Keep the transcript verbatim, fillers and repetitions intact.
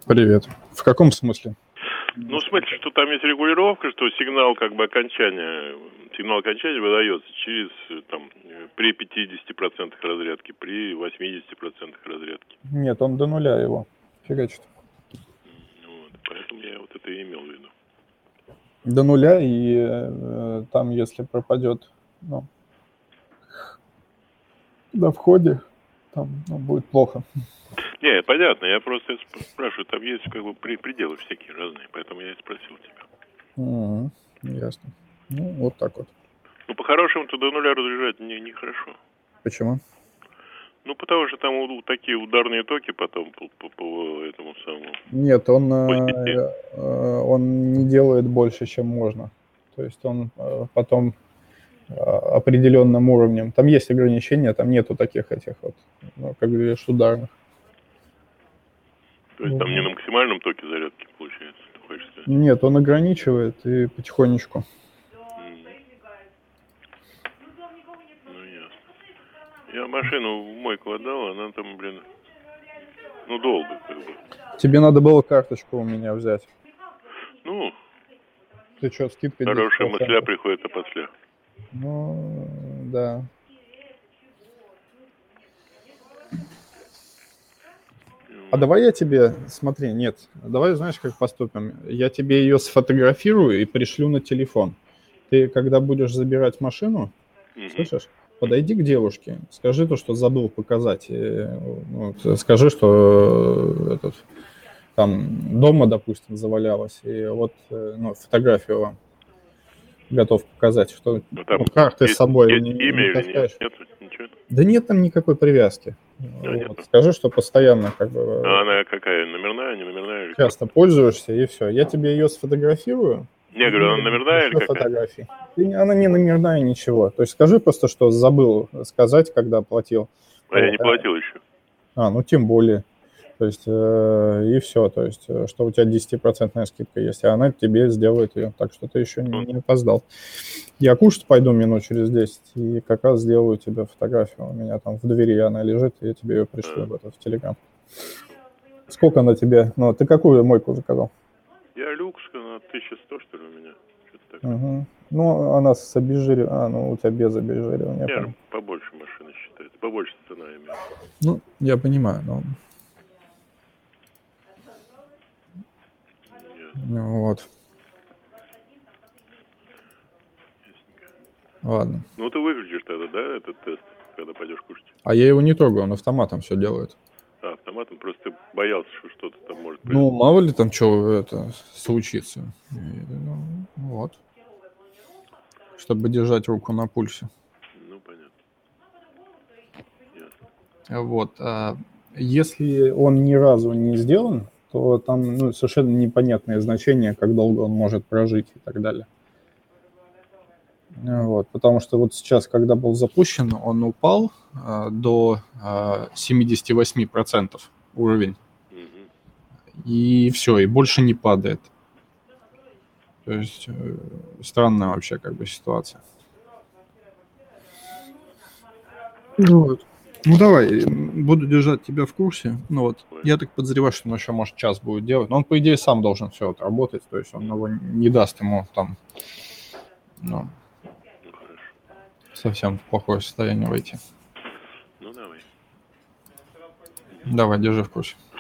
Привет. В каком смысле? Ну, в смысле, что там есть регулировка, что сигнал как бы окончания, сигнал окончания выдается через, там, при пятидесяти процентах разрядки, при восьмидесяти процентах разрядки. Нет, он до нуля его фигачит. Вот, поэтому я вот это и имел в виду. До нуля, и э, там, если пропадет, ну, на входе, там ну, будет плохо. Не, понятно, я просто спрашиваю, там есть как бы пределы всякие разные, поэтому я и спросил тебя. Mm-hmm. Ясно. Ну, вот так вот. Ну, по-хорошему-то до нуля разряжать не, нехорошо. Почему? Ну, потому что там у, такие ударные токи потом по, по, по этому самому. Нет, он, э, он не делает больше, чем можно. То есть он э, потом э, определенным уровнем. Там есть ограничения, там нету таких этих вот, ну, как говоришь, ударных. То есть там не на максимальном токе зарядки получается, ты хочешь сказать? Нет, он ограничивает и потихонечку. Ну, ясно. Я машину в мойку отдал, она там, блин, ну, долго как бы. Тебе надо было карточку у меня взять. Ну, ты что, скидка хорошая десять процентов? мысля приходит, а после. Ну, да. А давай я тебе, смотри, нет, давай знаешь, как поступим? Я тебе ее сфотографирую и пришлю на телефон. Ты, когда будешь забирать машину, Угу. слышишь, подойди к девушке, скажи то, что забыл показать. И, ну, скажи, что этот, там дома, допустим, завалялась, и вот ну, фотографию вам готов показать, что ну, там ну, карты с собой есть не, имя не или таскаешь. нет? Нет, ничего. Да нет там никакой привязки. А, Вот. Скажи, что постоянно как бы а она какая, номерная, не номерная? Или часто как? пользуешься, и все. Я тебе ее сфотографирую. Не, говорю, она номерная или какая? Фотографии. И она не номерная, ничего. То есть скажи просто, что забыл сказать, когда платил. А я не платил еще. А, ну тем более. То есть, э, и все. То есть, что у тебя десятипроцентная скидка есть, а она тебе сделает ее. Так что ты еще не, не опоздал. Я кушать пойду минут через десять, и как раз сделаю тебе фотографию. У меня там в двери она лежит, и я тебе ее пришлю а. в, этот, в Телеграм. Сколько она тебе? Ну, ты какую мойку заказал? Я люкс, на тысяча сто, что ли, у меня. Что-то такое. Угу. Ну, она с обезжириванием. А, ну, у тебя без обезжиривания. Я побольше машина считается. Побольше цена имеет. Ну, я понимаю, но... Ну, вот. Ладно. Ну, ты выключишь тогда, да, этот тест, когда пойдешь кушать? А я его не трогаю, он автоматом все делает. А, автоматом? Просто ты боялся, что что-то там может произойти. Ну, мало ли там что это случится. И, ну, вот. Чтобы держать руку на пульсе. Ну, понятно. Ясно. Вот. А если он ни разу не сделан, то там ну, совершенно непонятное значение, как долго он может прожить и так далее. Вот, потому что вот сейчас, когда был запущен, он упал а, до а, семьдесят восемь процентов уровень. Mm-hmm. И все, и больше не падает. То есть э, странная вообще как бы ситуация. Вот. Ну давай, буду держать тебя в курсе. Ну вот, я так подозреваю, что он еще, может, час будет делать. Но он, по идее, сам должен все отработать. То есть он его не даст ему там... Ну, совсем в плохое состояние войти. Ну, давай. Давай, держи в курсе.